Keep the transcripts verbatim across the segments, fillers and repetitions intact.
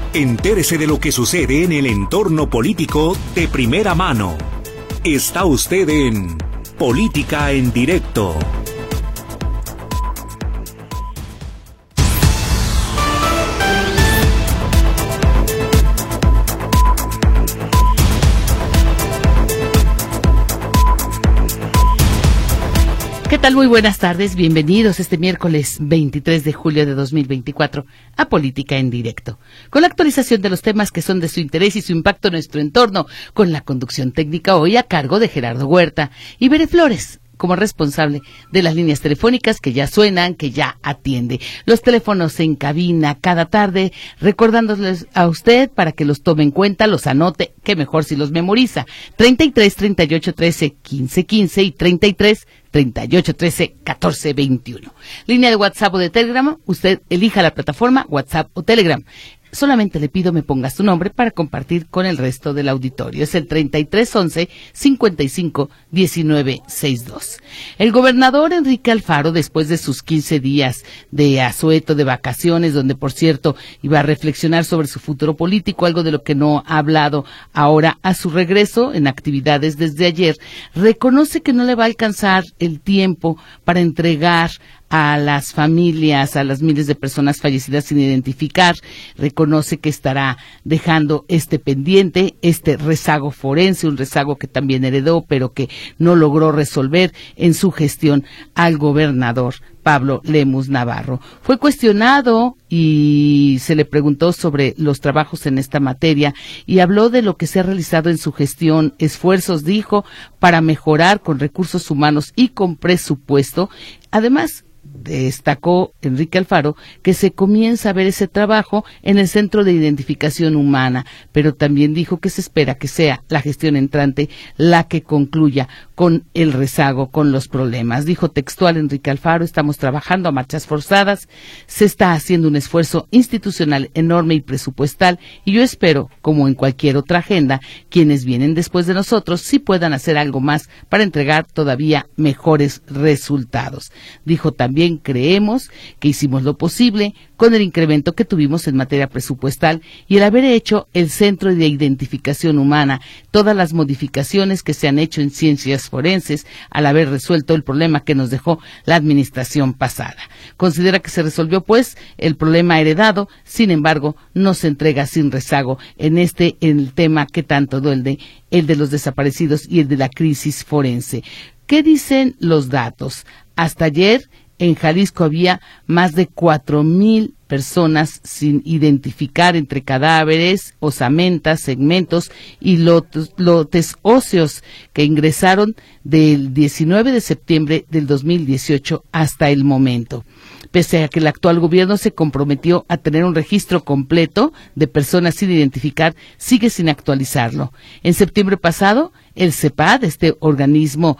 Entérese de lo que sucede en el entorno político de primera mano. Está usted en Política en Directo. ¿Qué tal? Muy buenas tardes, bienvenidos este miércoles veintitrés de julio de dos mil veinticuatro a Política en Directo, con la actualización de los temas que son de su interés y su impacto en nuestro entorno, con la conducción técnica hoy a cargo de Gerardo Huerta y Bere Flores como responsable de las líneas telefónicas que ya suenan, que ya atiende. Los teléfonos en cabina cada tarde, recordándoles a usted para que los tome en cuenta, los anote, que mejor si los memoriza. treinta y tres, treinta y ocho, trece, quince, quince y treinta y tres, treinta y ocho, trece, catorce, veintiuno. Línea de WhatsApp o de Telegram, usted elija la plataforma WhatsApp o Telegram. Solamente le pido me ponga su nombre para compartir con el resto del auditorio. Es el treinta y tres, once, cincuenta y cinco, diecinueve, sesenta y dos. El gobernador Enrique Alfaro, después de sus quince días de asueto, de vacaciones, donde por cierto iba a reflexionar sobre su futuro político, algo de lo que no ha hablado ahora a su regreso en actividades desde ayer, reconoce que no le va a alcanzar el tiempo para entregar a las familias, a las miles de personas fallecidas sin identificar. Reconoce que estará dejando este pendiente, este rezago forense, un rezago que también heredó, pero que no logró resolver en su gestión al gobernador Pablo Lemus Navarro. Fue cuestionado y se le preguntó sobre los trabajos en esta materia y habló de lo que se ha realizado en su gestión, esfuerzos, dijo, para mejorar con recursos humanos y con presupuesto. Además, destacó Enrique Alfaro que se comienza a ver ese trabajo en el Centro de Identificación Humana, pero también dijo que se espera que sea la gestión entrante la que concluya con el rezago, con los problemas. Dijo textual Enrique Alfaro: estamos trabajando a marchas forzadas, se está haciendo un esfuerzo institucional enorme y presupuestal, y yo espero, como en cualquier otra agenda, quienes vienen después de nosotros sí puedan hacer algo más para entregar todavía mejores resultados. Dijo también: creemos que hicimos lo posible con el incremento que tuvimos en materia presupuestal y el haber hecho el Centro de Identificación Humana, todas las modificaciones que se han hecho en ciencias forenses al haber resuelto el problema que nos dejó la administración pasada. Considera que se resolvió pues el problema heredado, sin embargo no se entrega sin rezago en este en el tema que tanto duele, el de los desaparecidos y el de la crisis forense. ¿Qué dicen los datos? Hasta ayer en Jalisco había más de cuatro mil personas sin identificar entre cadáveres, osamentas, segmentos y lotes, lotes óseos que ingresaron del diecinueve de septiembre del dos mil dieciocho hasta el momento. Pese a que el actual gobierno se comprometió a tener un registro completo de personas sin identificar, sigue sin actualizarlo. En septiembre pasado, el CEPAD, este organismo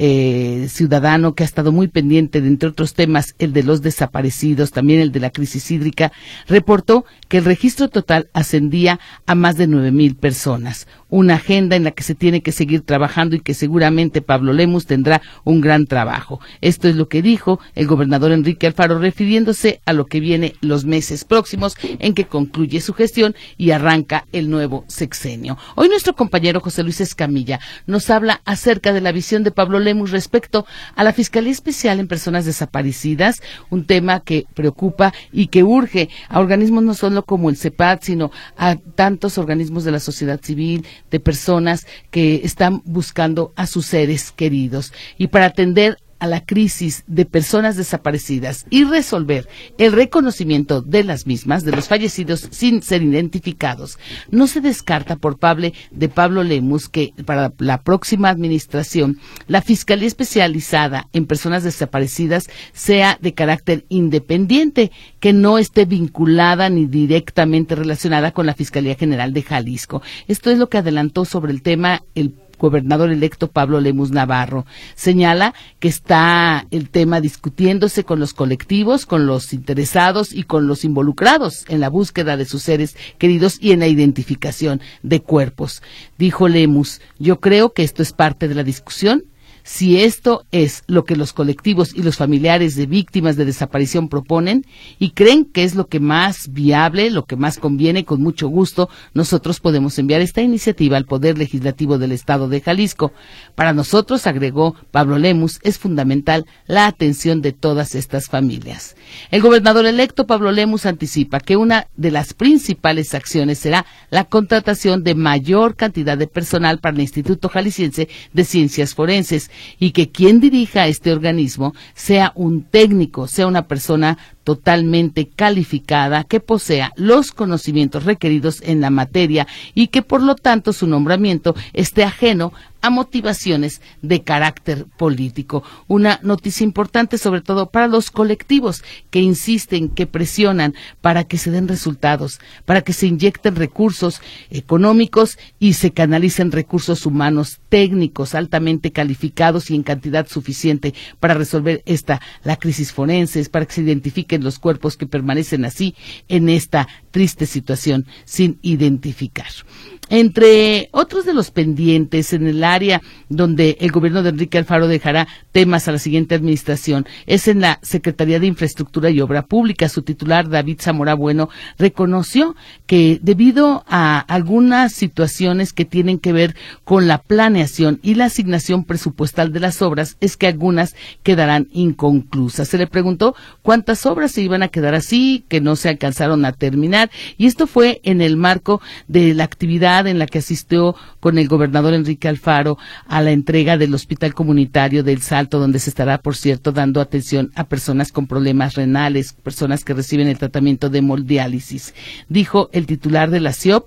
eh, ciudadano que ha estado muy pendiente de, entre otros temas, el de los desaparecidos, también el de la crisis hídrica, reportó que el registro total ascendía a más de nueve mil personas. Una agenda en la que se tiene que seguir trabajando y que seguramente Pablo Lemus tendrá un gran trabajo. Esto es lo que dijo el gobernador Enrique Alfaro, refiriéndose a lo que viene los meses próximos en que concluye su gestión y arranca el nuevo sexenio. Hoy nuestro compañero José Luis Escamilla nos habla acerca de la visión de Pablo Lemus respecto a la Fiscalía Especial en Personas Desaparecidas, un tema que preocupa y que urge a organismos no solo como el CEPAD, sino a tantos organismos de la sociedad civil, de personas que están buscando a sus seres queridos. Y para atender a la crisis de personas desaparecidas y resolver el reconocimiento de las mismas, de los fallecidos sin ser identificados, no se descarta por parte de Pablo Lemus que para la próxima administración la Fiscalía Especializada en Personas Desaparecidas sea de carácter independiente, que no esté vinculada ni directamente relacionada con la Fiscalía General de Jalisco. Esto es lo que adelantó sobre el tema el gobernador electo Pablo Lemus Navarro. Señala que está el tema discutiéndose con los colectivos, con los interesados y con los involucrados en la búsqueda de sus seres queridos y en la identificación de cuerpos. Dijo Lemus: yo creo que esto es parte de la discusión. si esto es lo que los colectivos y los familiares de víctimas de desaparición proponen y creen que es lo que más viable, lo que más conviene, con mucho gusto, nosotros podemos enviar esta iniciativa al Poder Legislativo del Estado de Jalisco. Para nosotros, agregó Pablo Lemus, es fundamental la atención de todas estas familias. El gobernador electo Pablo Lemus anticipa que una de las principales acciones será la contratación de mayor cantidad de personal para el Instituto Jalisciense de Ciencias Forenses y que quien dirija este organismo sea un técnico, sea una persona totalmente calificada, que posea los conocimientos requeridos en la materia y que por lo tanto su nombramiento esté ajeno a motivaciones de carácter político. Una noticia importante sobre todo para los colectivos que insisten, que presionan para que se den resultados, para que se inyecten recursos económicos y se canalicen recursos humanos técnicos altamente calificados y en cantidad suficiente para resolver esta, la crisis forense, para que se identifiquen los cuerpos que permanecen así en esta triste situación sin identificar. Entre otros de los pendientes en el área donde el gobierno de Enrique Alfaro dejará temas a la siguiente administración es en la Secretaría de Infraestructura y Obra Pública. Su titular, David Zamora Bueno, reconoció que debido a algunas situaciones que tienen que ver con la planeación y la asignación presupuestal de las obras, es que algunas quedarán inconclusas. Se le preguntó cuántas obras se iban a quedar así, que no se alcanzaron a terminar, y esto fue en el marco de la actividad en la que asistió con el gobernador Enrique Alfaro a la entrega del Hospital Comunitario del Salto, donde se estará, por cierto, dando atención a personas con problemas renales, personas que reciben el tratamiento de hemodiálisis. Dijo el titular de la C I O P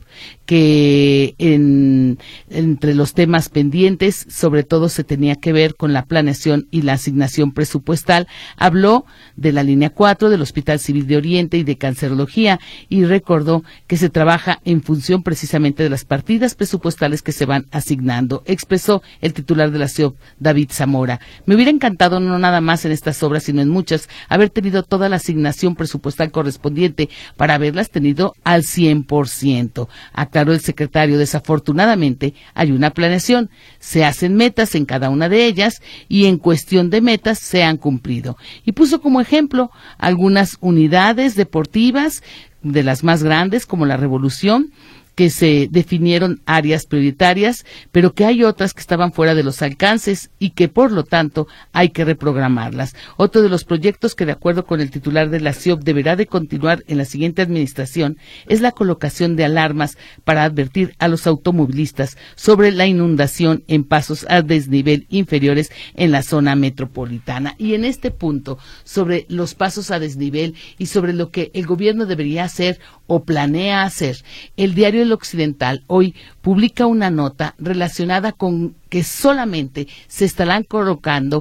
que en, entre los temas pendientes, sobre todo se tenía que ver con la planeación y la asignación presupuestal. Habló de la línea cuatro del Hospital Civil de Oriente y de Cancerología y recordó que se trabaja en función precisamente de las partidas presupuestales que se van asignando. Expresó el titular de la C I O P, David Zamora. Me hubiera encantado, no nada más en estas obras, sino en muchas, haber tenido toda la asignación presupuestal correspondiente para haberlas tenido al cien por ciento. Aclaró el secretario, desafortunadamente hay una planeación, se hacen metas en cada una de ellas y en cuestión de metas se han cumplido. Y puso como ejemplo algunas unidades deportivas de las más grandes como la Revolución, que se definieron áreas prioritarias, pero que hay otras que estaban fuera de los alcances y que por lo tanto hay que reprogramarlas. Otro de los proyectos que de acuerdo con el titular de la C I O P deberá de continuar en la siguiente administración es la colocación de alarmas para advertir a los automovilistas sobre la inundación en pasos a desnivel inferiores en la zona metropolitana. Y en este punto, sobre los pasos a desnivel y sobre lo que el gobierno debería hacer o planea hacer, el diario El Occidental hoy publica una nota relacionada con que solamente se estarán colocando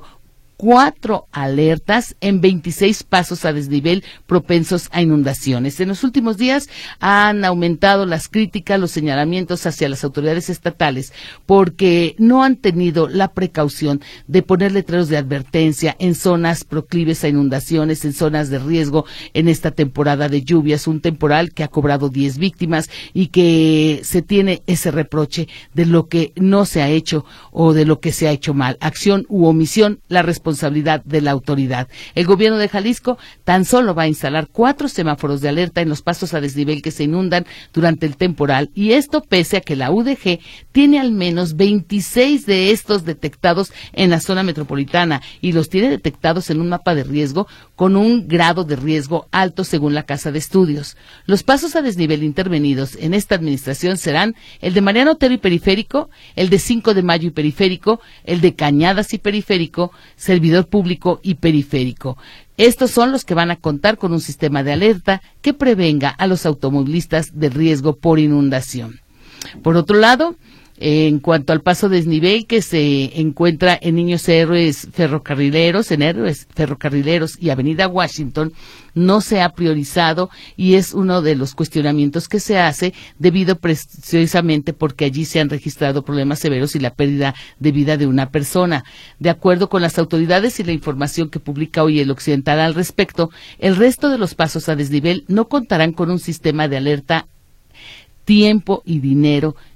cuatro alertas en veintiséis pasos a desnivel propensos a inundaciones. En los últimos días han aumentado las críticas, los señalamientos hacia las autoridades estatales porque no han tenido la precaución de poner letreros de advertencia en zonas proclives a inundaciones, en zonas de riesgo en esta temporada de lluvias, un temporal que ha cobrado diez víctimas y que se tiene ese reproche de lo que no se ha hecho o de lo que se ha hecho mal. Acción u omisión, la responsabilidad responsabilidad de la autoridad. El gobierno de Jalisco tan solo va a instalar cuatro semáforos de alerta en los pasos a desnivel que se inundan durante el temporal, y esto pese a que la U D G tiene al menos veintiséis de estos detectados en la zona metropolitana y los tiene detectados en un mapa de riesgo con un grado de riesgo alto según la Casa de Estudios. Los pasos a desnivel intervenidos en esta administración serán el de Mariano Otero y Periférico, el de cinco de Mayo y Periférico, el de Cañadas y Periférico, Servidor Público y Periférico. Estos son los que van a contar con un sistema de alerta que prevenga a los automovilistas del riesgo por inundación. Por otro lado, en cuanto al paso desnivel que se encuentra en Niños Héroes Ferrocarrileros, en Héroes Ferrocarrileros y Avenida Washington, no se ha priorizado y es uno de los cuestionamientos que se hace debido precisamente porque allí se han registrado problemas severos y la pérdida de vida de una persona. De acuerdo con las autoridades y la información que publica hoy El Occidental al respecto, el resto de los pasos a desnivel no contarán con un sistema de alerta, tiempo y dinero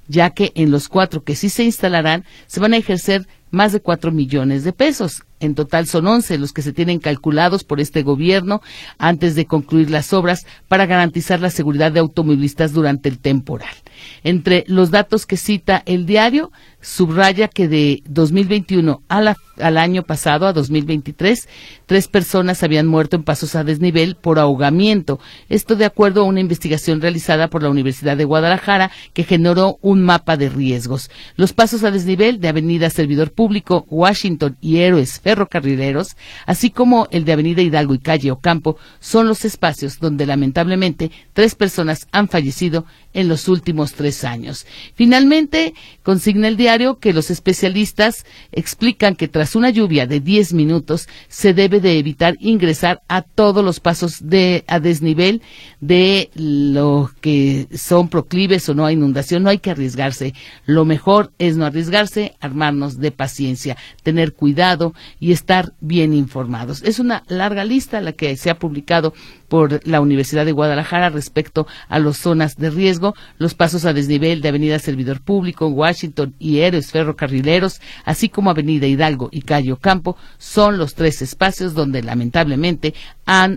ya que en los cuatro que sí se instalarán se van a ejercer más de cuatro millones de pesos. En total son once los que se tienen calculados por este gobierno antes de concluir las obras para garantizar la seguridad de automovilistas durante el temporal. Entre los datos que cita el diario, subraya que de dos mil veintiuno a la, al año pasado, a dos mil veintitrés, tres personas habían muerto en pasos a desnivel por ahogamiento. Esto de acuerdo a una investigación realizada por la Universidad de Guadalajara que generó un mapa de riesgos. Los pasos a desnivel de Avenida Servidor Público, Washington y Héroes Ferrocarrileros, así como el de Avenida Hidalgo y Calle Ocampo, son los espacios donde lamentablemente tres personas han fallecido en los últimos tres años. Finalmente, consigna el diario que los especialistas explican que tras una lluvia de diez minutos se debe de evitar ingresar a todos los pasos de a desnivel de lo que son proclives o no hay inundación. No hay que arriesgarse. Lo mejor es no arriesgarse, armarnos de paciencia, tener cuidado y estar bien informados. Es una larga lista la que se ha publicado por la Universidad de Guadalajara respecto a las zonas de riesgo, los pasos a desnivel de Avenida Servidor Público, Washington y Héroes Ferrocarrileros, así como Avenida Hidalgo y Calle Ocampo, son los tres espacios donde lamentablemente han,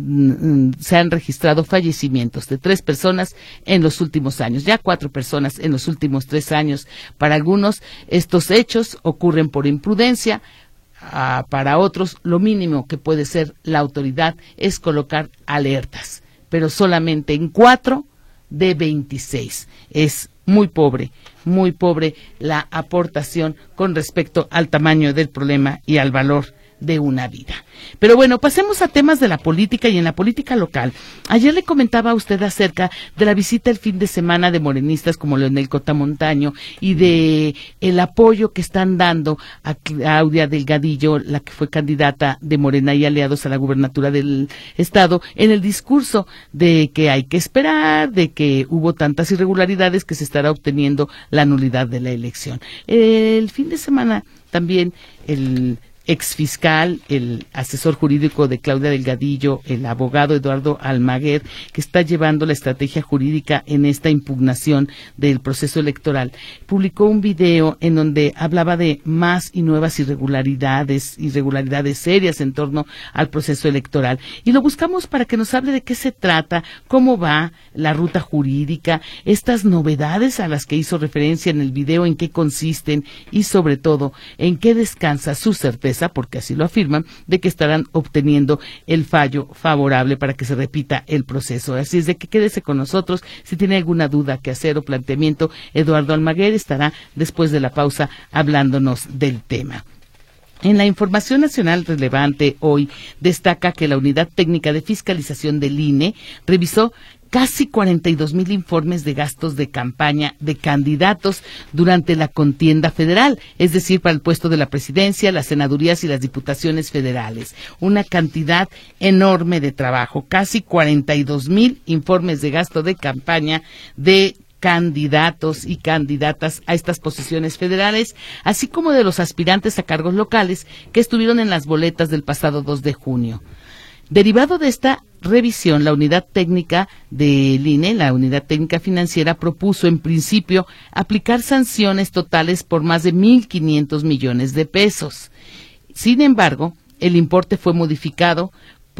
mm, se han registrado fallecimientos de tres personas en los últimos años, ya cuatro personas en los últimos tres años. Para algunos, estos hechos ocurren por imprudencia. Ah, para otros, lo mínimo que puede ser la autoridad es colocar alertas, pero solamente en cuatro de veintiséis. Es muy pobre, muy pobre la aportación con respecto al tamaño del problema y al valor de una vida. Pero bueno, pasemos a temas de la política y en la política local. Ayer le comentaba a usted acerca de la visita el fin de semana de morenistas como Leonel Cotamontaño y de el apoyo que están dando a Claudia Delgadillo, la que fue candidata de Morena y aliados a la gubernatura del estado, en el discurso de que hay que esperar, de que hubo tantas irregularidades que se estará obteniendo la nulidad de la elección. El fin de semana también el exfiscal, el asesor jurídico de Claudia Delgadillo, el abogado Eduardo Almaguer, que está llevando la estrategia jurídica en esta impugnación del proceso electoral, publicó un video en donde hablaba de más y nuevas irregularidades, irregularidades serias en torno al proceso electoral. Y lo buscamos para que nos hable de qué se trata, cómo va la ruta jurídica, estas novedades a las que hizo referencia en el video, en qué consisten y sobre todo en qué descansa su certeza, porque así lo afirman, de que estarán obteniendo el fallo favorable para que se repita el proceso. Así es de que quédese con nosotros. Si tiene alguna duda que hacer o planteamiento, Eduardo Almaguer estará después de la pausa hablándonos del tema. En la información nacional relevante hoy destaca que la Unidad Técnica de Fiscalización del I N E revisó casi cuarenta y dos mil informes de gastos de campaña de candidatos durante la contienda federal, es decir, para el puesto de la presidencia, las senadurías y las diputaciones federales. Una cantidad enorme de trabajo, casi cuarenta y dos mil informes de gasto de campaña de candidatos y candidatas a estas posiciones federales, así como de los aspirantes a cargos locales que estuvieron en las boletas del pasado dos de junio. Derivado de esta revisión, la unidad técnica del I N E, la unidad técnica financiera, propuso en principio aplicar sanciones totales por más de mil quinientos millones de pesos. Sin embargo, el importe fue modificado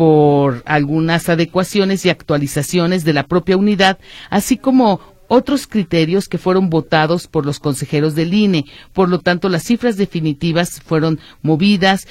por algunas adecuaciones y actualizaciones de la propia unidad, así como otros criterios que fueron votados por los consejeros del I N E. Por lo tanto, las cifras definitivas fueron movidas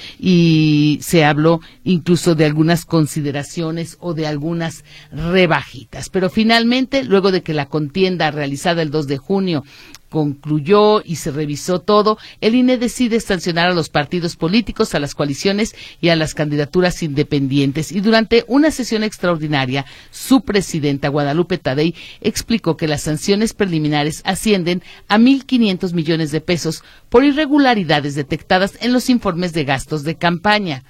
y se habló incluso de algunas consideraciones o de algunas rebajitas. Pero finalmente, luego de que la contienda realizada el dos de junio concluyó y se revisó todo, el I N E decide sancionar a los partidos políticos, a las coaliciones y a las candidaturas independientes. Y durante una sesión extraordinaria, su presidenta, Guadalupe Tadei, explicó que las sanciones preliminares ascienden a mil quinientos millones de pesos por irregularidades detectadas en los informes de gastos de campaña.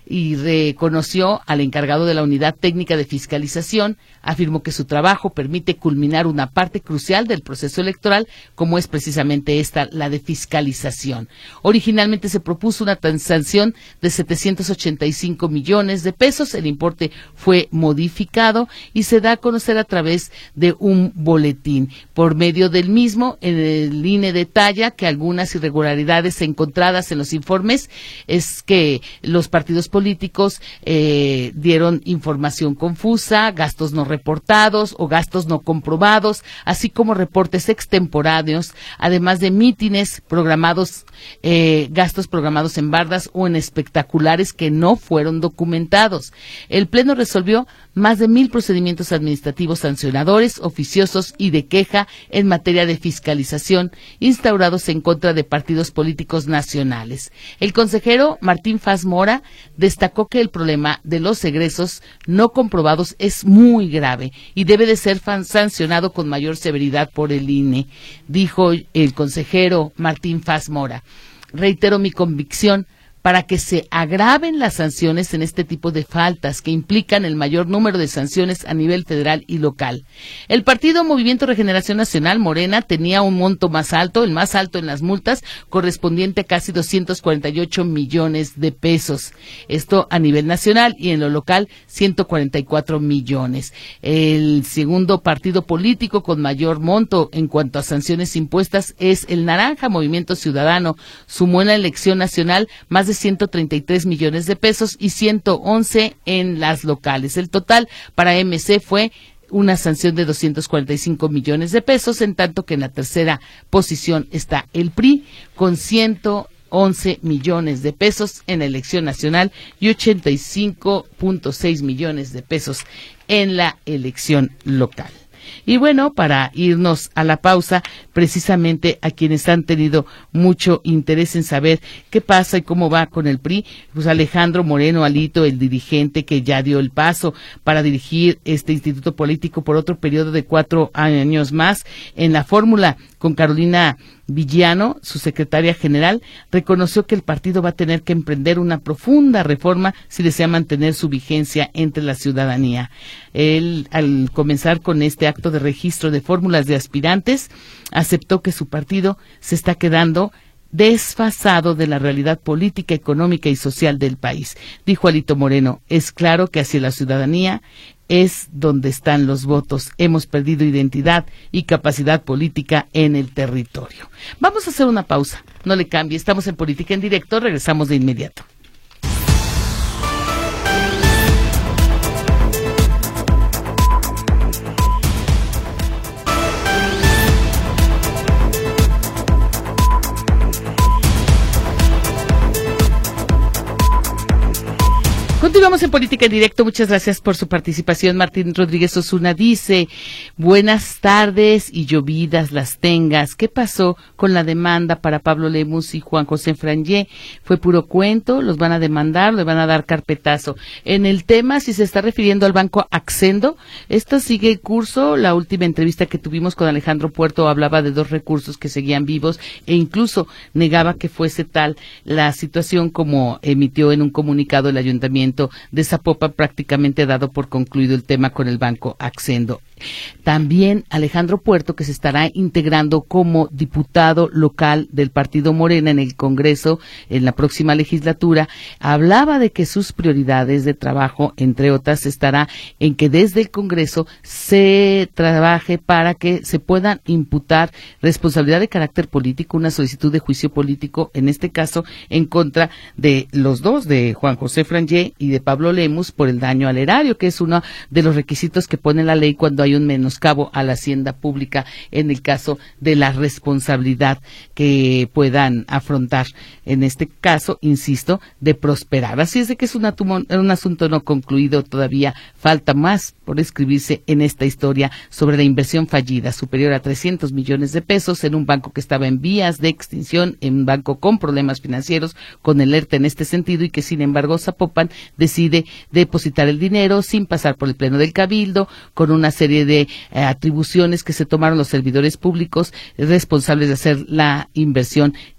y reconoció al encargado de la Unidad Técnica de Fiscalización, afirmó que su trabajo permite culminar una parte crucial del proceso electoral, como es precisamente esta, la de fiscalización. Originalmente se propuso una sanción de setecientos ochenta y cinco millones de pesos, el importe fue modificado y se da a conocer a través de un boletín. Por medio del mismo, el I N E detalla que algunas irregularidades encontradas en los informes es que los partidos políticos eh, dieron información confusa, gastos no reportados o gastos no comprobados, así como reportes extemporáneos, además de mítines programados, eh, gastos programados en bardas o en espectaculares que no fueron documentados. El Pleno resolvió más de mil procedimientos administrativos sancionadores, oficiosos y de queja en materia de fiscalización instaurados en contra de partidos políticos nacionales. El consejero Martín Faz Mora destacó que el problema de los egresos no comprobados es muy grave y debe de ser sancionado con mayor severidad por el I N E, dijo el consejero Martín Faz Mora. Reitero mi convicción para que se agraven las sanciones en este tipo de faltas que implican el mayor número de sanciones a nivel federal y local. El partido Movimiento Regeneración Nacional, Morena, tenía un monto más alto, el más alto en las multas, correspondiente a casi doscientos cuarenta y ocho millones de pesos. Esto a nivel nacional y en lo local, ciento cuarenta y cuatro millones. El segundo partido político con mayor monto en cuanto a sanciones impuestas es el Naranja, Movimiento Ciudadano. Sumó en la elección nacional más de ciento treinta y tres millones de pesos y ciento once en las locales. El total para M C fue una sanción de doscientos cuarenta y cinco millones de pesos, en tanto que en la tercera posición está el P R I con ciento once millones de pesos en la elección nacional y ochenta y cinco punto seis millones de pesos en la elección local. Y bueno, para irnos a la pausa, precisamente a quienes han tenido mucho interés en saber qué pasa y cómo va con el P R I, pues Alejandro Moreno Alito, el dirigente que ya dio el paso para dirigir este instituto político por otro periodo de cuatro años más, en la fórmula con Carolina Villano, su secretaria general, reconoció que el partido va a tener que emprender una profunda reforma si desea mantener su vigencia entre la ciudadanía. Él, al comenzar con este acto de registro de fórmulas de aspirantes, aceptó que su partido se está quedando desfasado de la realidad política, económica y social del país. Dijo Alito Moreno, es claro que hacia la ciudadanía es donde están los votos. Hemos perdido identidad y capacidad política en el territorio. Vamos a hacer una pausa. No le cambie. Estamos en Política en Directo. Regresamos de inmediato. Continuamos en Política en Directo. Muchas gracias por su participación. Martín Rodríguez Osuna dice, buenas tardes y llovidas las tengas. ¿Qué pasó con la demanda para Pablo Lemus y Juan José Frangé? ¿Fue puro cuento? ¿Los van a demandar? ¿Le van a dar carpetazo? En el tema, si se está refiriendo al banco Accendo, esto sigue el curso. La última entrevista que tuvimos con Alejandro Puerto hablaba de dos recursos que seguían vivos e incluso negaba que fuese tal la situación como emitió en un comunicado el ayuntamiento de Zapopan, prácticamente dado por concluido el tema con el banco Accendo. También Alejandro Puerto, que se estará integrando como diputado local del partido Morena en el Congreso en la próxima legislatura, hablaba de que sus prioridades de trabajo, entre otras, estará en que desde el Congreso se trabaje para que se puedan imputar responsabilidad de carácter político, una solicitud de juicio político, en este caso en contra de los dos, de Juan José Frangé y de Pablo Lemus, por el daño al erario, que es uno de los requisitos que pone la ley cuando hay un menoscabo a la hacienda pública en el caso de la responsabilidad que puedan afrontar, en este caso, insisto, de prosperar. Así es de que es un, atumo, un asunto no concluido, todavía falta más por escribirse en esta historia sobre la inversión fallida, superior a trescientos millones de pesos en un banco que estaba en vías de extinción, en un banco con problemas financieros, con el ERTE en este sentido, y que sin embargo Zapopan decide depositar el dinero sin pasar por el pleno del Cabildo, con una serie de eh, atribuciones que se tomaron los servidores públicos responsables de hacer la inversión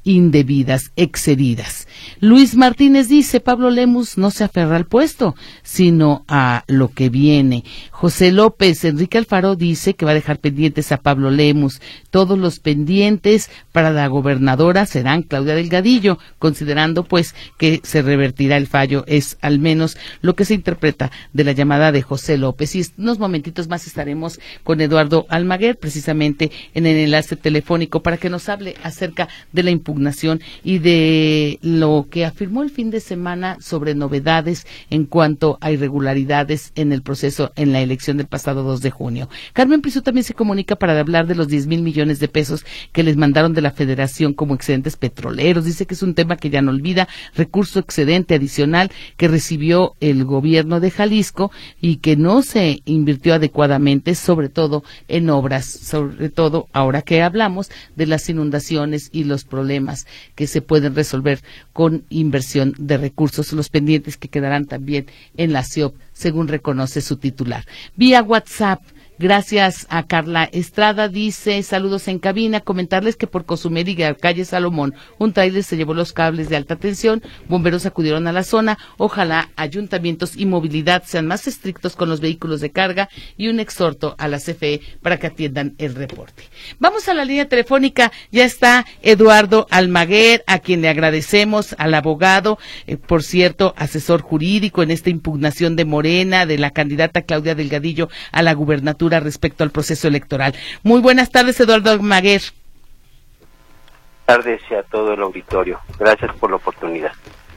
indebidas, excedidas. Luis Martínez dice, Pablo Lemus no se aferra al puesto, sino a lo que viene. José López, Enrique Alfaro dice que va a dejar pendientes a Pablo Lemus. Todos los pendientes para la gobernadora serán Claudia Delgadillo, considerando pues que se revertirá el fallo. Es al menos lo que se interpreta de la llamada de José López. Y en unos momentitos más estaremos con Eduardo Almaguer, precisamente en el enlace telefónico, para que nos hable acerca de la impugnación y de lo que afirmó el fin de semana sobre novedades en cuanto a irregularidades en el proceso en la elección del pasado dos de junio. Carmen Prisú también se comunica para hablar de los diez mil millones de pesos que les mandaron de la Federación como excedentes petroleros. Dice que es un tema que ya no olvida, recurso excedente adicional que recibió el gobierno de Jalisco y que no se invirtió adecuadamente, sobre todo en obras, sobre todo ahora que hablamos de las inundaciones y los problemas que se pueden resolver con inversión de recursos, los pendientes que quedarán también en la C I O P, según reconoce su titular. Vía WhatsApp, gracias a Carla Estrada, dice, saludos en cabina, comentarles que por Cozumel y calle Salomón, un tráiler se llevó los cables de alta tensión, bomberos acudieron a la zona, ojalá ayuntamientos y movilidad sean más estrictos con los vehículos de carga y un exhorto a la C F E para que atiendan el reporte. Vamos a la línea telefónica, ya está Eduardo Almaguer, a quien le agradecemos, al abogado, eh, por cierto, asesor jurídico en esta impugnación de Morena, de la candidata Claudia Delgadillo a la gubernatura respecto al proceso electoral. Muy buenas tardes, Eduardo Almaguer. Buenas tardes y a todo el auditorio. Gracias por la oportunidad.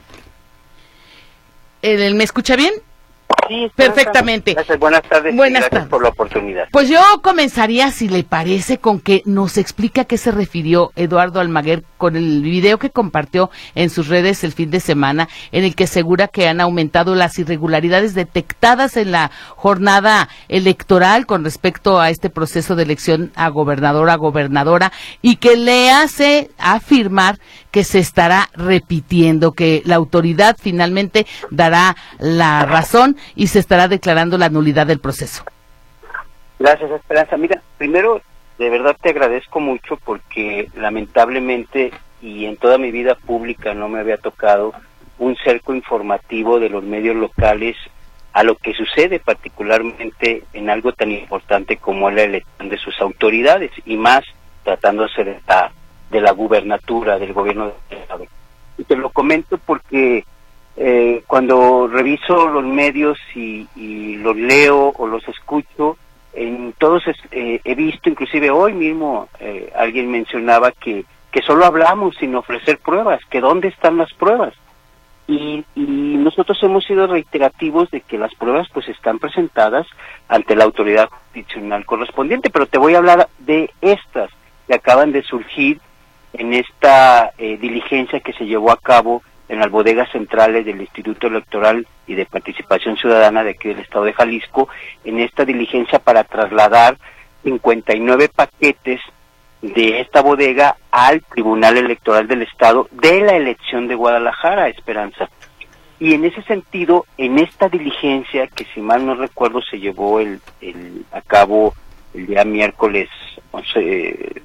¿El, ¿Me escucha bien? Sí, perfectamente. Gracias, buenas tardes. Buenas gracias tardes. por la oportunidad. Pues yo comenzaría, si le parece, con que nos explique a qué se refirió Eduardo Almaguer con el video que compartió en sus redes el fin de semana, en el que asegura que han aumentado las irregularidades detectadas en la jornada electoral con respecto a este proceso de elección a gobernador a gobernadora, y que le hace afirmar que se estará repitiendo, que la autoridad finalmente dará la razón y se estará declarando la nulidad del proceso. Gracias, Esperanza. Mira, primero, de verdad te agradezco mucho porque lamentablemente y en toda mi vida pública no me había tocado un cerco informativo de los medios locales a lo que sucede particularmente en algo tan importante como la elección de sus autoridades, y más tratándose de la, de la gubernatura del gobierno del Estado. Y te lo comento porque eh, cuando reviso los medios y, y los leo o los escucho, en todos eh, he visto, inclusive hoy mismo eh, alguien mencionaba que, que solo hablamos sin ofrecer pruebas, que dónde están las pruebas. Y, y nosotros hemos sido reiterativos de que las pruebas pues están presentadas ante la autoridad jurisdiccional correspondiente, pero te voy a hablar de estas que acaban de surgir en esta eh, diligencia que se llevó a cabo en las bodegas centrales del Instituto Electoral y de Participación Ciudadana de aquí del Estado de Jalisco, en esta diligencia para trasladar cincuenta y nueve paquetes de esta bodega al Tribunal Electoral del Estado de la elección de Guadalajara, Esperanza. Y en ese sentido, en esta diligencia, que si mal no recuerdo se llevó el, el a cabo el día miércoles once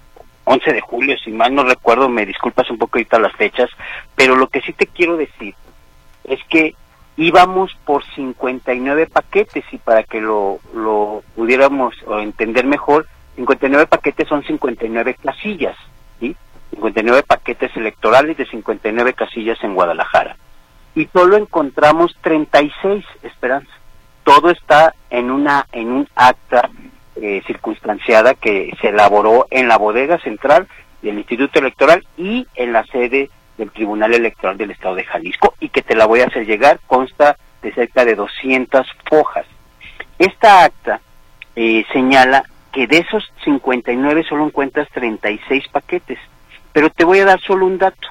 de julio, si mal no recuerdo, me disculpas un poco ahorita las fechas, pero lo que sí te quiero decir es que íbamos por cincuenta y nueve paquetes, y para que lo, lo pudiéramos o entender mejor, cincuenta y nueve paquetes son cincuenta y nueve casillas, ¿sí? cincuenta y nueve paquetes electorales de cincuenta y nueve casillas en Guadalajara. Y solo encontramos treinta y seis, Esperanza. Todo está en una en un acta eh, circunstanciada que se elaboró en la bodega central del Instituto Electoral y en la sede del Tribunal Electoral del Estado de Jalisco, y que te la voy a hacer llegar, consta de cerca de doscientas hojas. Esta acta eh, señala que de esos cincuenta y nueve solo encuentras treinta y seis paquetes, pero te voy a dar solo un dato.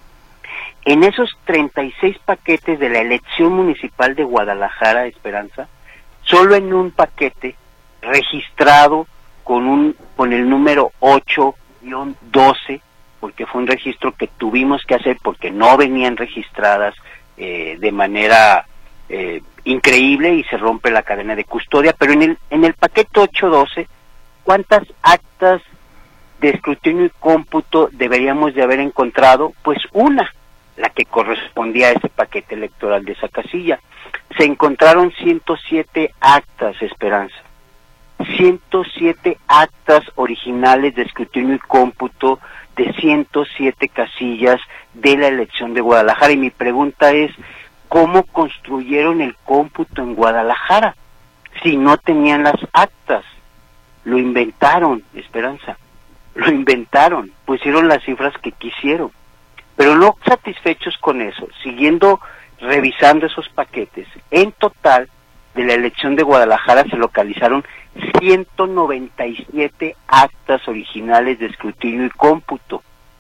En esos treinta y seis paquetes de la elección municipal de Guadalajara, Esperanza, solo en un paquete registrado con un con el número ocho guión doce, porque fue un registro que tuvimos que hacer porque no venían registradas eh, de manera eh, increíble y se rompe la cadena de custodia, pero en el en el paquete ocho doce, ¿cuántas actas de escrutinio y cómputo deberíamos de haber encontrado? Pues una, la que correspondía a ese paquete electoral de esa casilla. Se encontraron ciento siete actas, Esperanza. ciento siete actas originales de escrutinio y cómputo de ciento siete casillas de la elección de Guadalajara. Y mi pregunta es, ¿cómo construyeron el cómputo en Guadalajara si no tenían las actas? Lo inventaron, Esperanza. Lo inventaron, pusieron las cifras que quisieron. Pero no satisfechos con eso, siguiendo revisando esos paquetes, en total de la elección de Guadalajara se localizaron ciento noventa y siete actas originales de escrutinio y cómputo.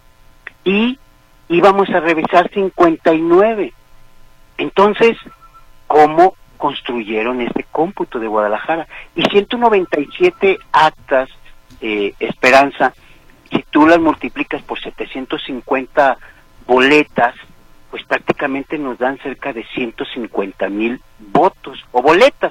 Y íbamos a revisar cincuenta y nueve. Entonces, ¿cómo construyeron este cómputo de Guadalajara? Y ciento noventa y siete actas, eh, Esperanza, si tú las multiplicas por setecientos cincuenta boletas, pues prácticamente nos dan cerca de ciento cincuenta mil votos o boletas.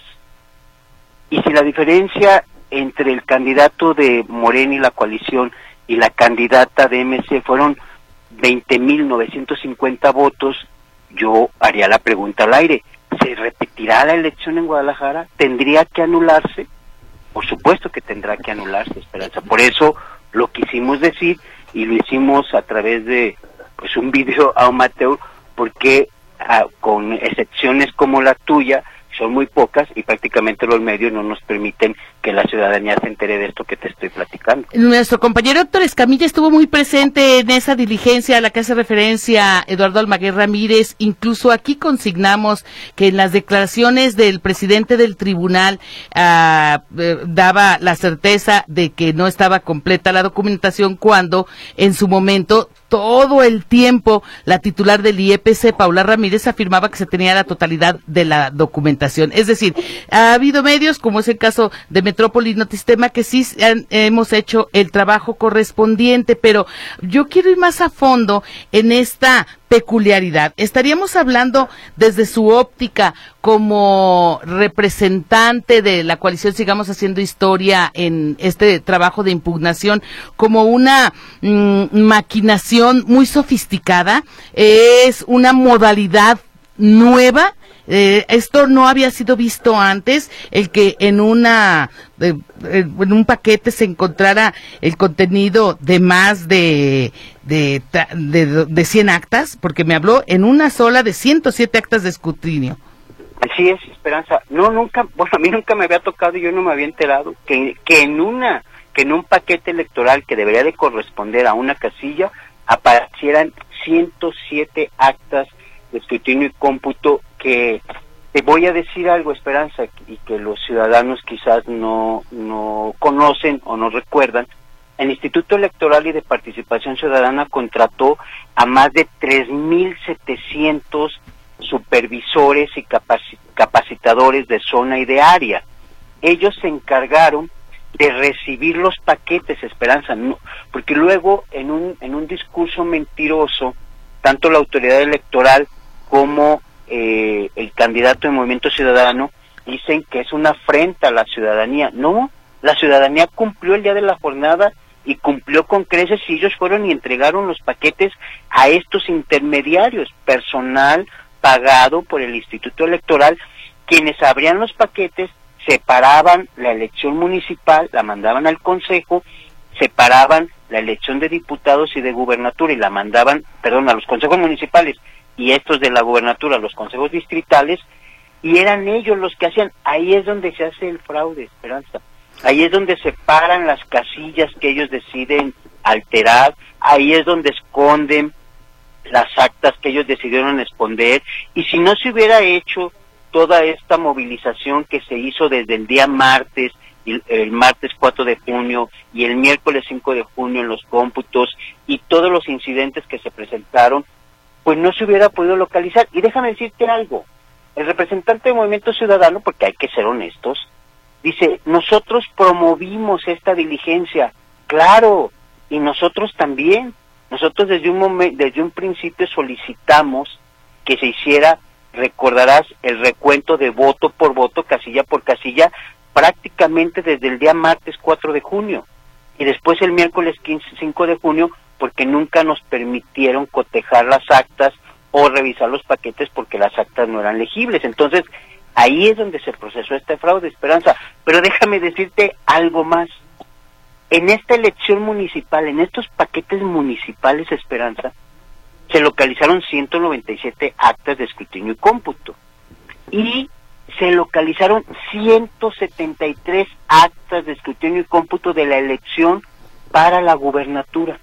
Y si la diferencia entre el candidato de Morena y la coalición y la candidata de M C fueron veinte mil novecientos cincuenta votos, yo haría la pregunta al aire, ¿se repetirá la elección en Guadalajara? ¿Tendría que anularse? Por supuesto que tendrá que anularse, Esperanza. Por eso lo quisimos decir y lo hicimos a través de pues un video amateur, porque ah, con excepciones como la tuya, son muy pocas y prácticamente los medios no nos permiten que la ciudadanía se entere de esto que te estoy platicando. Nuestro compañero Héctor Escamilla estuvo muy presente en esa diligencia a la que hace referencia Eduardo Almaguer Ramírez. Incluso aquí consignamos que en las declaraciones del presidente del tribunal uh, eh, daba la certeza de que no estaba completa la documentación, cuando en su momento todo el tiempo la titular del I E P C, Paula Ramírez, afirmaba que se tenía la totalidad de la documentación. Es decir, ha habido medios, como es el caso de Metrópoli Notistema, que sí han, hemos hecho el trabajo correspondiente, pero yo quiero ir más a fondo en esta peculiaridad. Estaríamos hablando desde su óptica como representante de la coalición Sigamos Haciendo Historia en este trabajo de impugnación, como una mmm, maquinación muy sofisticada, es una modalidad nueva. Eh, esto no había sido visto antes, el que en una eh, en un paquete se encontrara el contenido de más de de, de de cien actas, porque me habló en una sola de ciento siete actas de escrutinio. Así es, Esperanza. No, nunca, bueno, a mí nunca me había tocado, yo no me había enterado que que en una que en un paquete electoral que debería de corresponder a una casilla aparecieran ciento siete actas de escrutinio y cómputo. Que te voy a decir algo, Esperanza, y que los ciudadanos quizás no no conocen o no recuerdan. El Instituto Electoral y de Participación Ciudadana contrató a más de tres mil setecientos supervisores y capaci- capacitadores de zona y de área. Ellos se encargaron de recibir los paquetes, Esperanza, no, porque luego en un en un discurso mentiroso, tanto la autoridad electoral como Eh, el candidato de Movimiento Ciudadano dicen que es una afrenta a la ciudadanía. No, la ciudadanía cumplió el día de la jornada y cumplió con creces, y ellos fueron y entregaron los paquetes a estos intermediarios, personal pagado por el Instituto Electoral, quienes abrían los paquetes, separaban la elección municipal, la mandaban al consejo, separaban la elección de diputados y de gubernatura y la mandaban, perdón, a los consejos municipales, y estos de la gubernatura, los consejos distritales, y eran ellos los que hacían. Ahí es donde se hace el fraude, Esperanza. Ahí es donde se paran las casillas que ellos deciden alterar, ahí es donde esconden las actas que ellos decidieron esconder, y si no se hubiera hecho toda esta movilización que se hizo desde el día martes, el martes cuatro de junio y el miércoles cinco de junio en los cómputos, y todos los incidentes que se presentaron, pues no se hubiera podido localizar. Y déjame decirte algo, el representante del Movimiento Ciudadano, porque hay que ser honestos, dice, nosotros promovimos esta diligencia, claro, y nosotros también, nosotros desde un momento, desde un principio solicitamos que se hiciera, recordarás, el recuento de voto por voto, casilla por casilla, prácticamente desde el día martes cuatro de junio. y después el miércoles quince, cinco de junio, porque nunca nos permitieron cotejar las actas o revisar los paquetes porque las actas no eran legibles. Entonces, ahí es donde se procesó este fraude, Esperanza. Pero déjame decirte algo más. En esta elección municipal, en estos paquetes municipales, Esperanza, se localizaron ciento noventa y siete actas de escrutinio y cómputo. Y se localizaron ciento setenta y tres actas de escrutinio y cómputo de la elección para la gubernatura.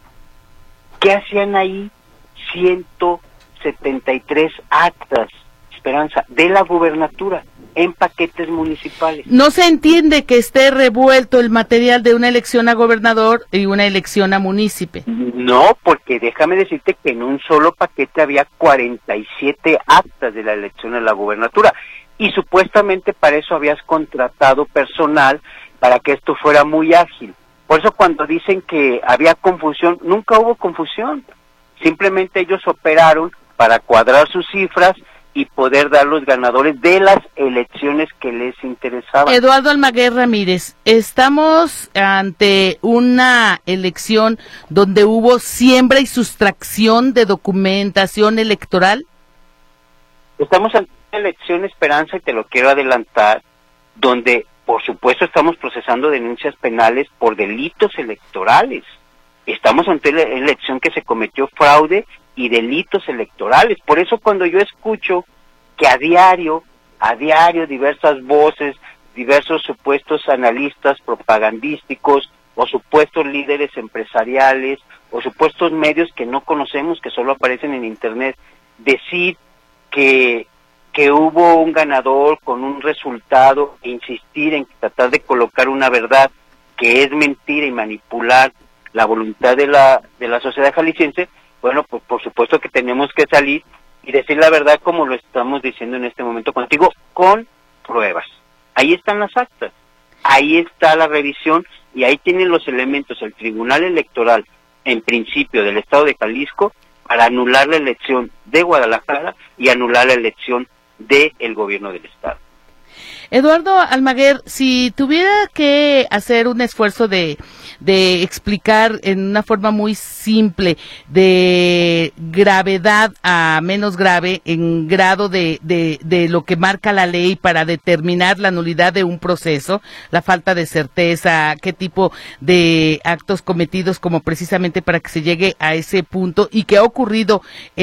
¿Qué hacían ahí ciento setenta y tres actas, Esperanza, de la gubernatura en paquetes municipales? No se entiende que esté revuelto el material de una elección a gobernador y una elección a munícipe. No, porque déjame decirte que en un solo paquete había cuarenta y siete actas de la elección a la gubernatura, y supuestamente para eso habías contratado personal para que esto fuera muy ágil. Por eso cuando dicen que había confusión, nunca hubo confusión. Simplemente ellos operaron para cuadrar sus cifras y poder dar los ganadores de las elecciones que les interesaban. Eduardo Almaguer Ramírez, ¿estamos ante una elección donde hubo siembra y sustracción de documentación electoral? Estamos ante una elección, Esperanza, y te lo quiero adelantar, donde por supuesto estamos procesando denuncias penales por delitos electorales. Estamos ante una elección que se cometió fraude y delitos electorales. Por eso cuando yo escucho que a diario, a diario diversas voces, diversos supuestos analistas propagandísticos o supuestos líderes empresariales o supuestos medios que no conocemos, que solo aparecen en internet, decir que que hubo un ganador con un resultado e insistir en tratar de colocar una verdad que es mentira y manipular la voluntad de la de la sociedad jalisciense, bueno, pues por supuesto que tenemos que salir y decir la verdad como lo estamos diciendo en este momento contigo, con pruebas. Ahí están las actas, ahí está la revisión y ahí tienen los elementos el Tribunal Electoral, en principio del Estado de Jalisco, para anular la elección de Guadalajara y anular la elección del gobierno del Estado. Eduardo Almaguer, si tuviera que hacer un esfuerzo de, de explicar en una forma muy simple, de gravedad a menos grave, en grado de, de, de lo que marca la ley para determinar la nulidad de un proceso, la falta de certeza, qué tipo de actos cometidos como precisamente para que se llegue a ese punto y que ha ocurrido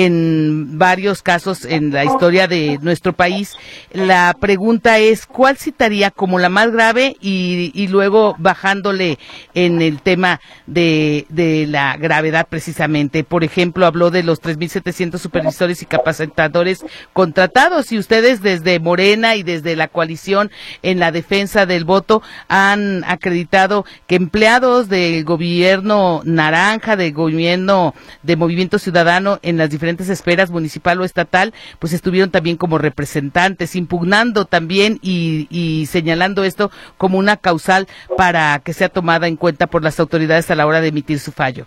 en varios casos en la historia de nuestro país, la pregunta es, ¿cuál citaría como la más grave y, y luego bajándole en el tema de, de la gravedad precisamente? Por ejemplo, habló de los tres mil setecientos supervisores y capacitadores contratados y ustedes desde Morena y desde la coalición en la defensa del voto han acreditado que empleados del gobierno naranja, del gobierno de Movimiento Ciudadano en las diferentes esferas municipal o estatal, pues estuvieron también como representantes, impugnando también y, y señalando esto como una causal para que sea tomada en cuenta por las autoridades a la hora de emitir su fallo.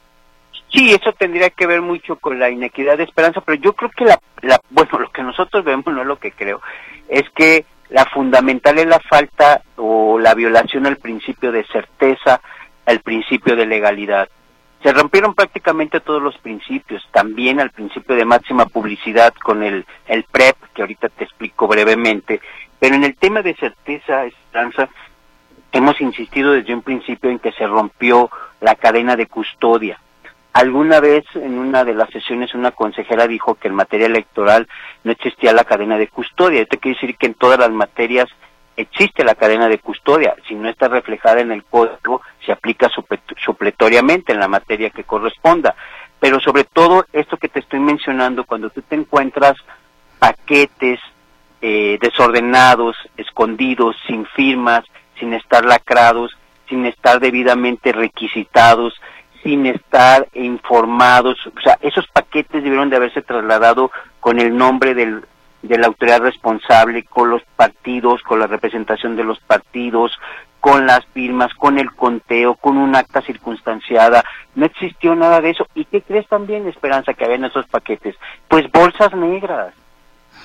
Sí, eso tendría que ver mucho con la inequidad de Esperanza, pero yo creo que la, la bueno, lo que nosotros vemos, no es lo que creo, es que la fundamental es la falta o la violación al principio de certeza, al principio de legalidad. Se rompieron prácticamente todos los principios, también al principio de máxima publicidad con el, el P R E P, que ahorita te explico brevemente, pero en el tema de certeza, Esperanza, hemos insistido desde un principio en que se rompió la cadena de custodia. Alguna vez en una de las sesiones una consejera dijo que en materia electoral no existía la cadena de custodia. Esto quiere decir que en todas las materias existe la cadena de custodia. Si no está reflejada en el código, se aplica supletoriamente en la materia que corresponda. Pero sobre todo esto que te estoy mencionando, cuando tú te encuentras paquetes eh, desordenados, escondidos, sin firmas, sin estar lacrados, sin estar debidamente requisitados, sin estar informados, o sea, esos paquetes debieron de haberse trasladado con el nombre del, de la autoridad responsable, con los partidos, con la representación de los partidos, con las firmas, con el conteo, con un acta circunstanciada. No existió nada de eso. ¿Y qué crees también, Esperanza, que había en esos paquetes? Pues bolsas negras.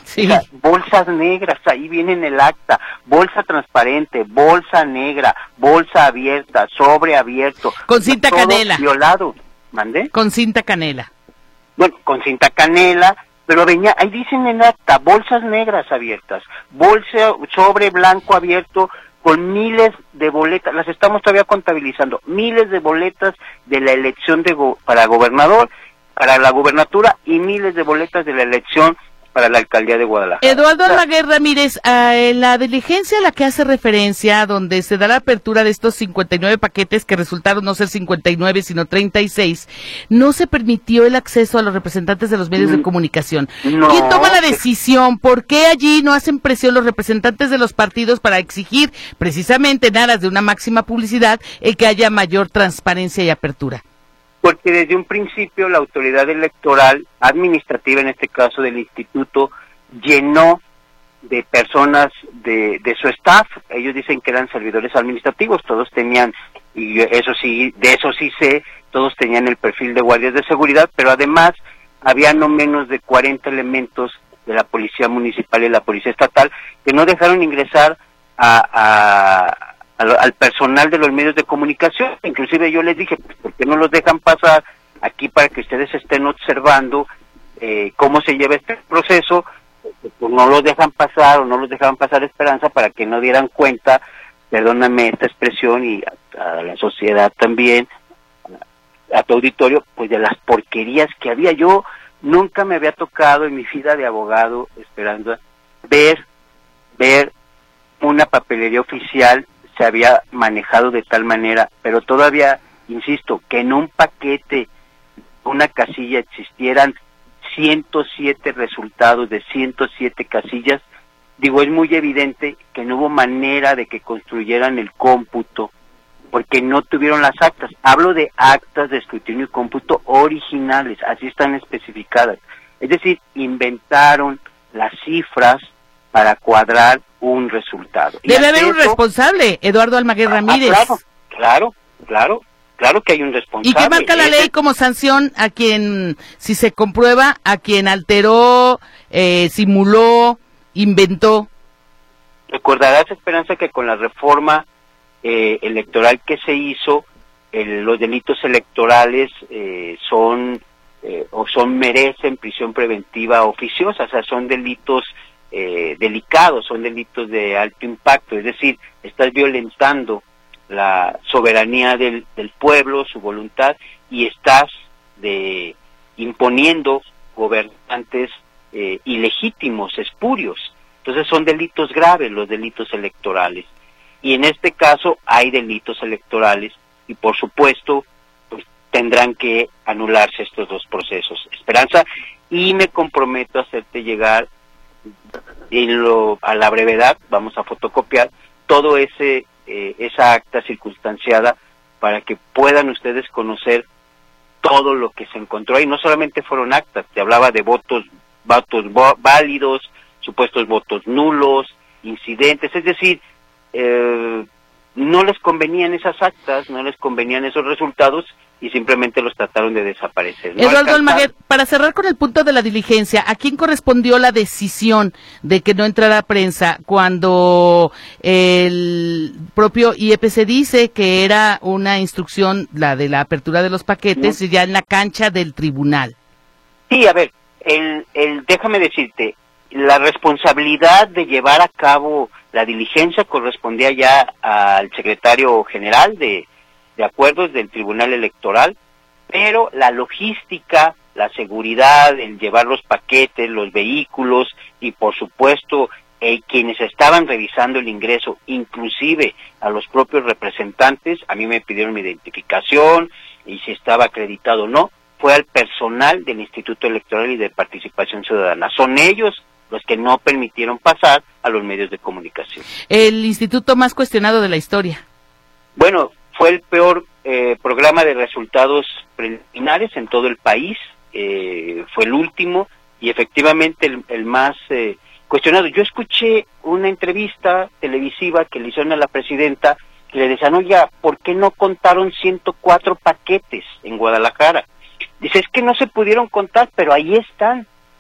Sí. O sea, bolsas negras, ahí viene en el acta, bolsa transparente, bolsa negra, bolsa abierta, sobre abierto. Con cinta todo canela. Violado, ¿mandé? Con cinta canela. Bueno, con cinta canela, pero venía, ahí dicen en acta, bolsas negras abiertas, bolsa sobre blanco abierto, con miles de boletas, las estamos todavía contabilizando, miles de boletas de la elección de go para gobernador, para la gubernatura, y miles de boletas de la elección para la alcaldía de Guadalajara. Eduardo Almaguer Ramírez, eh, la diligencia a la que hace referencia, donde se da la apertura de estos cincuenta y nueve paquetes que resultaron no ser cincuenta y nueve sino treinta y seis, no se permitió el acceso a los representantes de los medios de comunicación. No. ¿Quién toma la decisión? ¿Por qué allí no hacen presión los representantes de los partidos para exigir, precisamente en aras de una máxima publicidad, el que haya mayor transparencia y apertura? Porque desde un principio la autoridad electoral, administrativa en este caso del instituto, llenó de personas de, de su staff. Ellos dicen que eran servidores administrativos, todos tenían, y eso sí, de eso sí sé, todos tenían el perfil de guardias de seguridad, pero además había no menos de cuarenta elementos de la policía municipal y la policía estatal que no dejaron ingresar a... a al personal de los medios de comunicación. Inclusive yo les dije, pues, ¿por qué no los dejan pasar aquí para que ustedes estén observando eh, cómo se lleva este proceso? Pues no los dejan pasar o no los dejaban pasar Esperanza para que no dieran cuenta, perdóname esta expresión, y a, a la sociedad también, a, a tu auditorio, pues de las porquerías que había. Yo nunca me había tocado en mi vida de abogado, Esperanza, ver, ver una papelería oficial se había manejado de tal manera, pero todavía, insisto, que en un paquete, una casilla existieran ciento siete resultados de ciento siete casillas, digo, es muy evidente que no hubo manera de que construyeran el cómputo, porque no tuvieron las actas. Hablo de actas de escrutinio y cómputo originales, así están especificadas. Es decir, inventaron las cifras para cuadrar un resultado. Debe haber un responsable, Eduardo Almaguer Ramírez. Ah, claro, claro, claro, claro que hay un responsable. ¿Y qué marca la ley como sanción a quien, si se comprueba, a quien alteró, eh, simuló, inventó? Recordarás, Esperanza, que con la reforma eh, electoral que se hizo, el, los delitos electorales eh, son eh, o son merecen prisión preventiva oficiosa, o sea, son delitos Eh, delicados, son delitos de alto impacto, es decir, estás violentando la soberanía del, del pueblo, su voluntad, y estás de imponiendo gobernantes eh, ilegítimos, espurios. Entonces son delitos graves los delitos electorales, y en este caso hay delitos electorales, y por supuesto pues tendrán que anularse estos dos procesos, Esperanza, y me comprometo a hacerte llegar en lo, a la brevedad, vamos a fotocopiar todo ese eh, esa acta circunstanciada para que puedan ustedes conocer todo lo que se encontró ahí. No solamente fueron actas, te hablaba de votos, votos válidos, supuestos votos nulos, incidentes, es decir, eh, no les convenían esas actas, no les convenían esos resultados y simplemente los trataron de desaparecer. ¿No? Eduardo Almaguer, para cerrar con el punto de la diligencia, ¿a quién correspondió la decisión de que no entrara prensa cuando el propio I E P C dice que era una instrucción, la de la apertura de los paquetes, ¿no? Ya en la cancha del tribunal? Sí, a ver, el, el, déjame decirte, la responsabilidad de llevar a cabo la diligencia correspondía ya al secretario general de de acuerdos del Tribunal Electoral, pero la logística, la seguridad, el llevar los paquetes, los vehículos y por supuesto eh, quienes estaban revisando el ingreso, inclusive a los propios representantes, a mí me pidieron mi identificación y si estaba acreditado o no, fue al personal del Instituto Electoral y de Participación Ciudadana. Son ellos los que no permitieron pasar a los medios de comunicación. El instituto más cuestionado de la historia. Bueno, fue el peor eh, programa de resultados preliminares en todo el país, eh, fue el último y efectivamente el, el más eh, cuestionado. Yo escuché una entrevista televisiva que le hicieron a la presidenta que le decían, oye, ¿por qué no contaron ciento cuatro paquetes en Guadalajara? Dice, es que no se pudieron contar, pero ahí están.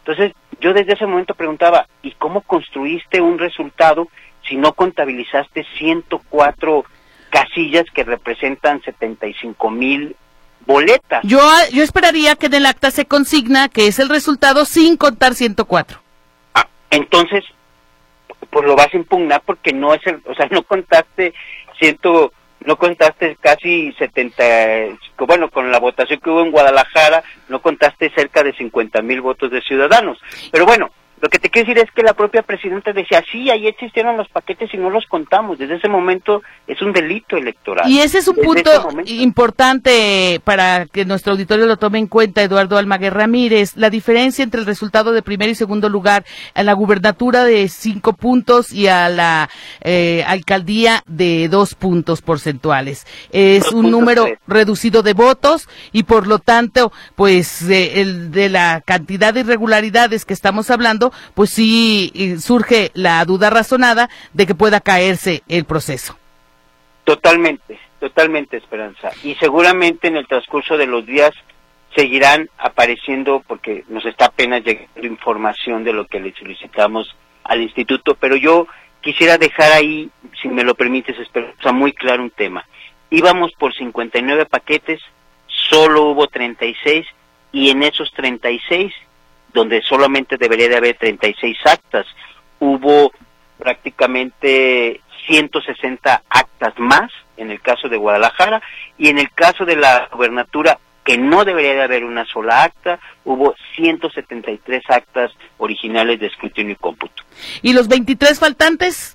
Entonces, yo desde ese momento preguntaba, ¿y cómo construiste un resultado si no contabilizaste ciento cuatro casillas que representan setenta y cinco mil boletas? Yo, yo esperaría que en el acta se consigna que es el resultado sin contar ciento cuatro. Ah, entonces, pues lo vas a impugnar porque no es el, o sea, no contaste ciento, no contaste casi setenta, bueno, con la votación que hubo en Guadalajara, no contaste cerca de cincuenta mil votos de ciudadanos. Pero bueno, lo que te quiero decir es que la propia presidenta decía, sí, ahí existieron los paquetes y no los contamos. Desde ese momento es un delito electoral. Y ese es un Desde punto importante para que nuestro auditorio lo tome en cuenta, Eduardo Almaguer Ramírez, la diferencia entre el resultado de primer y segundo lugar a la gubernatura de cinco puntos y a la eh, alcaldía de dos puntos porcentuales. Es dos un número tres. Reducido de votos y por lo tanto, pues eh, el de la cantidad de irregularidades que estamos hablando, pues sí surge la duda razonada de que pueda caerse el proceso. Totalmente, totalmente, Esperanza. Y seguramente en el transcurso de los días seguirán apareciendo, porque nos está apenas llegando información de lo que le solicitamos al instituto, pero yo quisiera dejar ahí, si me lo permites, Esperanza, muy claro un tema. Íbamos por cincuenta y nueve paquetes, solo hubo treinta y seis, y en esos treinta y seis, donde solamente debería de haber treinta y seis actas, hubo prácticamente ciento sesenta actas más, en el caso de Guadalajara, y en el caso de la gubernatura, que no debería de haber una sola acta, hubo ciento setenta y tres actas originales de escrutinio y cómputo. ¿Y los veintitrés faltantes?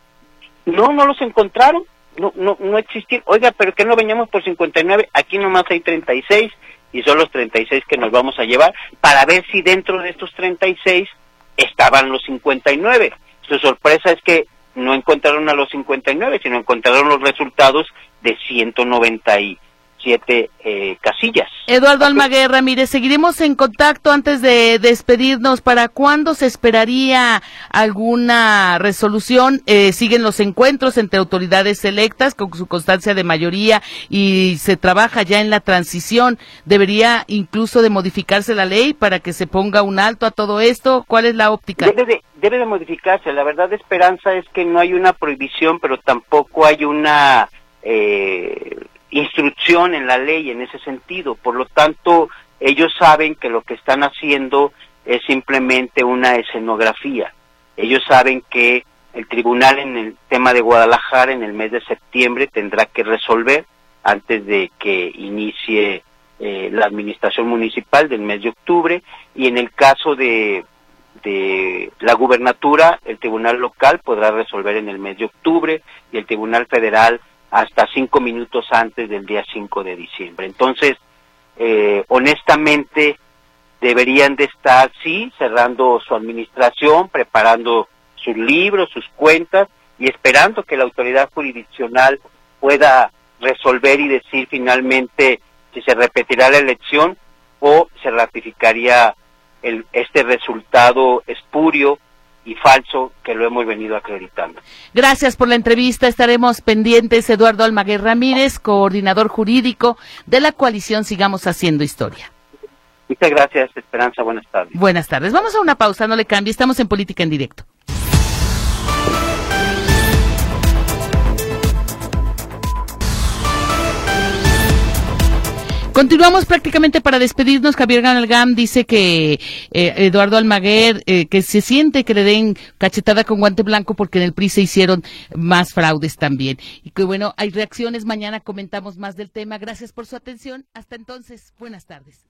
No, no los encontraron, no no no existían. Oiga, pero que no veníamos por cincuenta y nueve, aquí nomás hay treinta y seis, y son los treinta y seis que nos vamos a llevar, para ver si dentro de estos treinta y seis estaban los cincuenta y nueve. Su sorpresa es que no encontraron a los cincuenta y nueve, sino encontraron los resultados de ciento noventa y siete eh, casillas. Eduardo Almaguer Ramírez, seguiremos en contacto antes de despedirnos. ¿Para cuándo se esperaría alguna resolución? Eh, siguen los encuentros entre autoridades electas con su constancia de mayoría y se trabaja ya en la transición. ¿Debería incluso de modificarse la ley para que se ponga un alto a todo esto? ¿Cuál es la óptica? Debe de, debe de modificarse. La verdad, Esperanza, es que no hay una prohibición, pero tampoco hay una eh, instrucción en la ley en ese sentido. Por lo tanto, ellos saben que lo que están haciendo es simplemente una escenografía. Ellos saben que el tribunal en el tema de Guadalajara en el mes de septiembre tendrá que resolver antes de que inicie eh, la administración municipal del mes de octubre, y en el caso de de la gubernatura, el tribunal local podrá resolver en el mes de octubre y el tribunal federal hasta cinco minutos antes del día cinco de diciembre. Entonces, eh, honestamente, deberían de estar, sí, cerrando su administración, preparando sus libros, sus cuentas, y esperando que la autoridad jurisdiccional pueda resolver y decir finalmente si se repetirá la elección o se ratificaría el, este resultado espurio y falso que lo hemos venido acreditando. Gracias por la entrevista, estaremos pendientes. Eduardo Almaguer Ramírez, coordinador jurídico de la coalición Sigamos Haciendo Historia. Muchas gracias, Esperanza, buenas tardes. Buenas tardes, vamos a una pausa, no le cambie, estamos en Política en Directo. Continuamos prácticamente para despedirnos. Javier Galgam dice que eh, Eduardo Almaguer, eh, que se siente que le den cachetada con guante blanco porque en el P R I se hicieron más fraudes también. Y que bueno, hay reacciones, mañana comentamos más del tema. Gracias por su atención. Hasta entonces, buenas tardes.